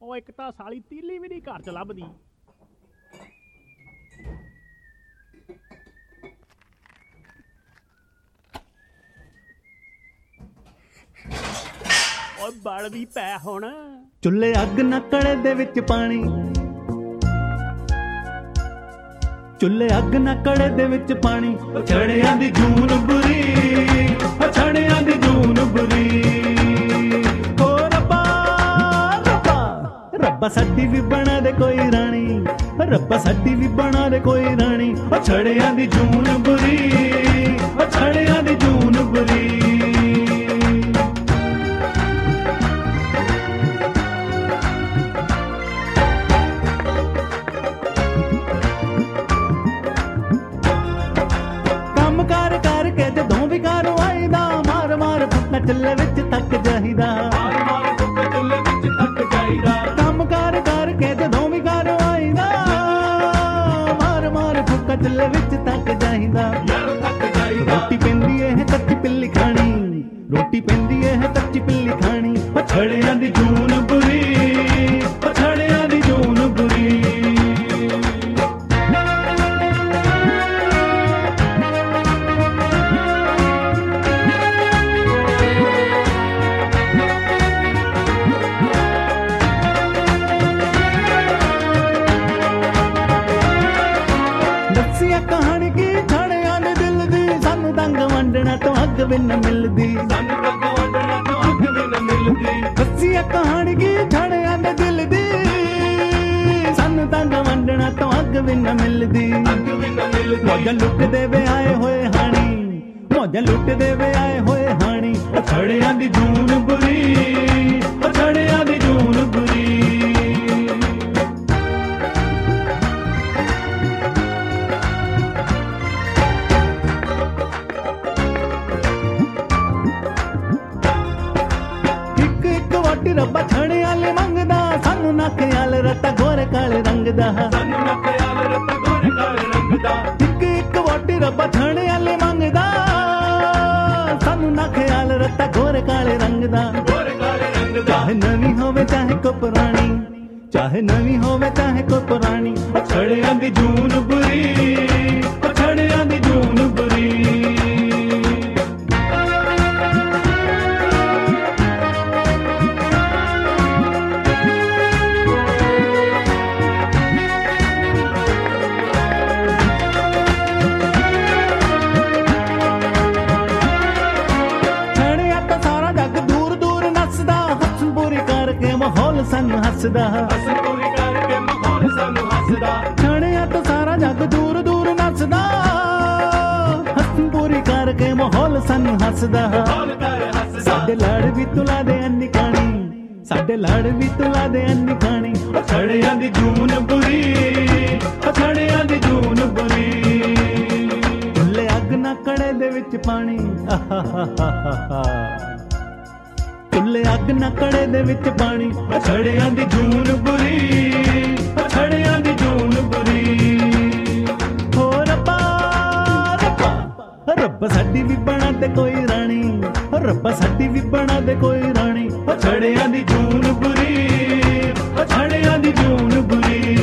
ਉਹ ਇੱਕ ਤਾਂ ਸਾਲੀ ਤੀਲੀ ਵੀ ਨਹੀਂ ਘਰ ਚ ਲੱਭਦੀ। ਓਏ ਬਲ ਵੀ ਪੈ ਹੁਣ। ਚੁੱਲ੍ਹੇ ਅੱਗ ਨਾ ਕੜੇ ਦੇ ਵਿੱਚ ਪਾਣੀ, ਚੁੱਲ੍ਹੇ ਅੱਗ ਨਾ ਕੜੇ ਦੇ ਵਿੱਚ ਪਾਣੀ, ਛੜਿਆਂ ਦੀ ਜੂਨ ਬੁਰੀ, ਛੜਿਆਂ ਦੀ ਜੂਨ ਬੁਰੀ। ਓ ਰੱਬਾ ਰੱਬਾ ਰੱਬਾ ਸਾਡੀ ਵੀ ਬਣਾ ਦੇ ਕੋਈ ਰਾਣੀ, ਰੱਬਾ ਸਾਡੀ ਵੀ ਬਣਾ ਦੇ ਕੋਈ ਰਾਣੀ। ਓ ਛੜਿਆਂ ਦੀ ਜੂਨ ਬੁਰੀ, ਛੜਿਆਂ ਦੀ ਜੂਨ ਬੁਰੀ। ਚੁੱਲ੍ਹੇ ਵਿੱਚ ਥੱਕ ਜਾਈਦਾ, ਕੰਮ ਕਾਰ ਕਰਕੇ ਜਦੋਂ ਵੀ ਘਰ ਆਈਦਾ, ਮਾਰ ਮਾਰ ਫੁੱਕਾ ਚੁੱਲ੍ਹੇ ਵਿੱਚ ਥੱਕ ਜਾਈਦਾ। ਰੋਟੀ ਪੈਂਦੀ ਇਹ ਕੱਚੀ ਪਿੱਲੀ ਖਾਣੀ, ਰੋਟੀ ਪੈਂਦੀ ਇਹ ਕੱਚੀ ਪਿੱਲੀ ਖਾਣੀ। ਛੜਿਆਂ ਦੀ ਜੂਨ ਬੁਰੀ, ਛੜਿਆਂ ਦੀ ਜੂਨ ਬੁਰੀ। ਕਹਾਣੀ ਕੀ ਛੜਿਆਂ ਦੇ ਦਿਲ ਦੀ, ਸਾਨੂੰ ਦੰਗ ਵੰਡਣਾ ਤੋਂ ਅੱਗ ਵੀ ਨਾ ਮਿਲਦੀ, ਦੱਸੀਏ ਕਹਾਣੀ ਕੀ ਛੜਿਆਂ ਦੇ ਦਿਲ ਦੀ, ਸਾਨੂੰ ਦੰਗ ਵੰਡਣਾ ਤੋਂ ਅੱਗ ਵੀ ਨਾ ਮਿਲਦੀ। ਮੌਜਾਂ ਲੁੱਟਦੇ ਵੇ ਆਏ ਹੋਏ ਹਾਣੀ, ਮੌਜਾਂ ਲੁੱਟਦੇ ਵੇ ਆਏ ਹੋਏ ਹਾਣੀ। ਛੜਿਆਂ ਦੀ ਜੂਨ ਬੁਰੀ, ਛੜਿਆਂ ਦੀ ਜੂਨ ਬੁਰੀ। ਰੱਬਾ ਛੜਿਆਂ ਲਈ ਮੰਗਦਾ, ਸਾਨੂੰ ਨਾ ਖਿਆਲ ਰੱਤਾ ਗੋਰੇ ਕਾਲੇ ਰੰਗ ਦਾ, ਸਾਨੂੰ ਨਾ ਖਿਆਲ ਰੱਤਾ ਗੋਰੇ ਕਾਲੇ ਰੰਗ ਦਾ। ਇੱਕ ਇੱਕ ਵੋਟੀ ਰੱਬਾ ਛੜਿਆਂ ਲਈ ਮੰਗਦਾ, ਸਾਨੂੰ ਨਾ ਖਿਆਲ ਰੱਤਾ ਗੋਰੇ ਕਾਲੇ ਰੰਗ ਦਾ, ਗੋਰੇ ਕਾਲੇ ਰੰਗ ਦਾ। ਚਾਹੇ ਨਵੀਂ ਹੋਵੇ ਚਾਹੇ ਕੋ ਪੁਰਾਣੀ, ਚਾਹੇ ਨਵੀਂ ਹੋਵੇ ਚਾਹੇ ਕੋ ਪੁਰਾਣੀ। ਛੜਿਆਂ ਦੀ ਜੂਨ ਬੁਰੀ, ਛੜਿਆਂ ਦੀ ਜੂਨ ਬੁਰੀ। ਮਾਹੌਲ ਸਾਨੂੰ ਹੱਸਦਾ, ਛੜਿਆਂ ਤੋਂ ਸਾਰਾ ਜੱਗ ਦੂਰ ਦੂਰ ਨੱਸਦਾ, ਹੱਸਣ ਪੂਰੀ ਕਰਕੇ ਮਾਹੌਲ ਸਾਨੂੰ ਹੱਸਦਾ। ਸਾਡੇ ਲੜ ਵੀ ਤੁਲਾ ਦੇ ਅੰਨੀ ਖਾਣੀ, ਸਾਡੇ ਲੜ ਵੀ ਤੁਲਾ ਦੇ ਅੰਨੀ ਖਾਣੀ। ਛੜਿਆਂ ਦੀ ਜੂਨ ਬੁਰੀ, ਛੜਿਆਂ ਦੀ ਜੂਨ ਬੁਰੀ। ਚੁੱਲ੍ਹੇ ਅੱਗ ਨਾ ਕੜੇ ਦੇ ਵਿੱਚ ਪਾਣੀ, ਚੁੱਲ੍ਹੇ ਅੱਗ ਨਾ ਕੜੇ ਦੇ ਵਿੱਚ ਪਾਣੀ। ਛੜਿਆਂ ਦੀ ਜੂਨ ਬੁਰੀ, ਛੜਿਆਂ ਦੀ ਜੂਨ ਬੁਰੀ। ਹੋ ਰੱਬਾ ਰੱਬਾ ਰੱਬਾ ਸਾਡੀ ਵੀ ਬਣਾ ਦੇ ਕੋਈ ਰਾਣੀ, ਰੱਬਾ ਸਾਡੀ ਵੀ ਬਣਾ ਦੇ ਕੋਈ ਰਾਣੀ। ਛੜਿਆਂ ਦੀ ਜੂਨ ਬੁਰੀ, ਛੜਿਆਂ ਦੀ ਜੂਨ ਬੁਰੀ।